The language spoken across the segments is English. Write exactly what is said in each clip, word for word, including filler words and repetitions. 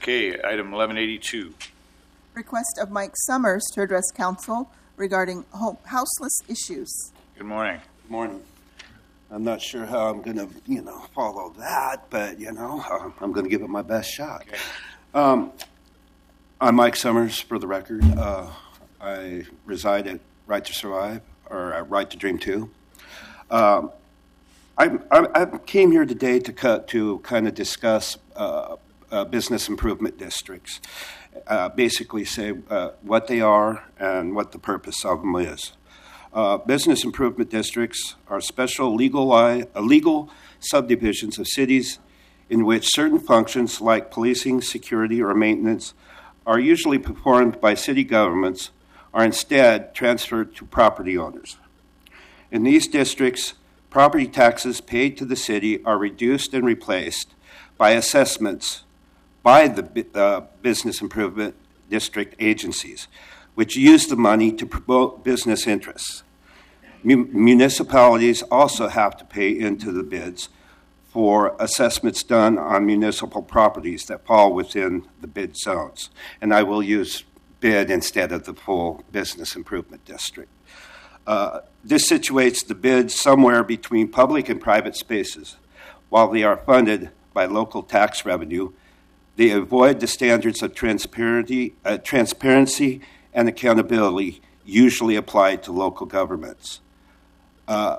Okay, item eleven eighty-two. Request of Mike Summers to address council regarding home, houseless issues. Good morning. Good morning. I'm not sure how I'm going to, you know, follow that, but, you know, uh, I'm going to give it my best shot. Okay. Um, I'm Mike Summers, for the record. Uh, I reside at Right to Survive, or at Right to Dream two. Um, I, I, I came here today to cut, to kind of discuss uh, uh, business improvement districts, uh, basically say uh, what they are and what the purpose of them is. Uh, business improvement districts are special legal, uh, legal subdivisions of cities in which certain functions like policing, security, or maintenance are usually performed by city governments are instead transferred to property owners. In these districts, property taxes paid to the city are reduced and replaced by assessments by the uh, business improvement district agencies, which use the money to promote business interests. Municipalities also have to pay into the bids for assessments done on municipal properties that fall within the bid zones. And I will use bid instead of the full business improvement district. Uh, this situates the bids somewhere between public and private spaces. While they are funded by local tax revenue, they avoid the standards of transparency, uh, transparency and accountability usually applied to local governments. Uh,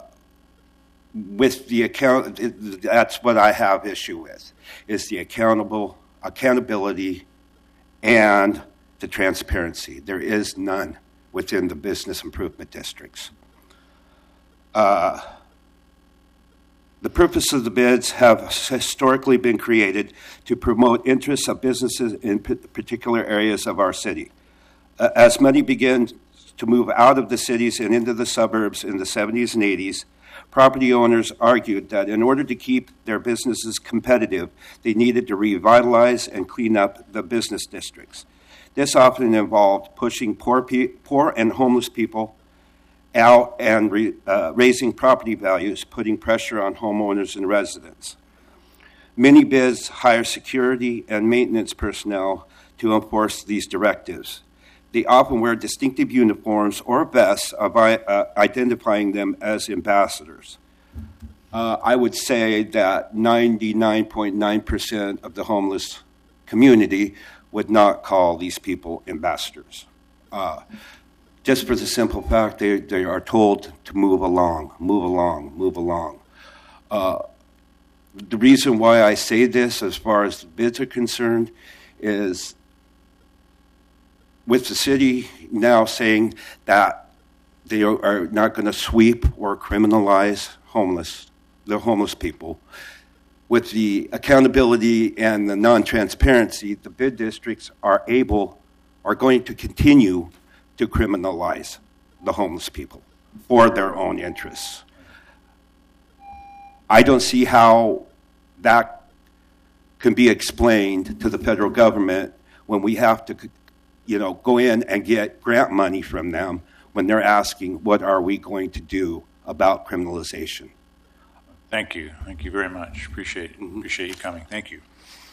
with the account, that's what I have issue with, is the accountable accountability and the transparency. There is none within the business improvement districts. Uh, the purpose of the bids have historically been created to promote interests of businesses in p- particular areas of our city. Uh, as many began to move out of the cities and into the suburbs in the seventies and eighties, property owners argued that in order to keep their businesses competitive, they needed to revitalize and clean up the business districts. This often involved pushing poor, pe- poor and homeless people out and re- uh, raising property values, putting pressure on homeowners and residents. Many bids hire security and maintenance personnel to enforce these directives. They often wear distinctive uniforms or vests of, uh, identifying them as ambassadors. Uh, I would say that ninety-nine point nine percent of the homeless community would not call these people ambassadors. Uh, just for the simple fact they, they are told to move along, move along, move along. Uh, the reason why I say this as far as the bids are concerned is with the city now saying that they are not going to sweep or criminalize homeless, the homeless people, with the accountability and the non-transparency, the bid districts are able, are going to continue to criminalize the homeless people for their own interests. I don't see how that can be explained to the federal government when we have to, you know, go in and get grant money from them when they're asking, what are we going to do about criminalization? Thank you. Thank you very much. Appreciate it. Mm-hmm. Appreciate you coming. Thank you.